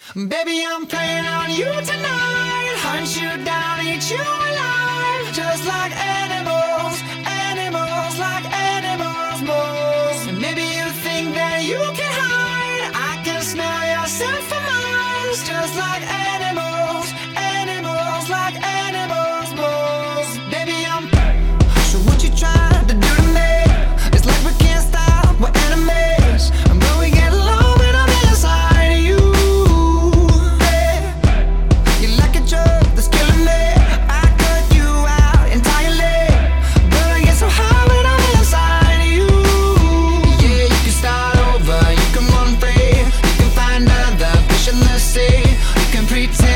Baby, I'm playing on you tonight. Hunt you down, eat you alive. Just like animals, animals, like animals, moles. And maybe you think that you can hide. I can smell your scent for miles. Just like animals, animals, like animals, moles. Baby, I'm so what you trying to do to me? It's like we can't stop, we're enemies. But we get along when I'm inside of you. You're like a drug that's killing me. I cut you out entirely, but I get so high when I'm inside of you. Yeah, you can start over, you can run free, you can find other fish in the sea, you can pretend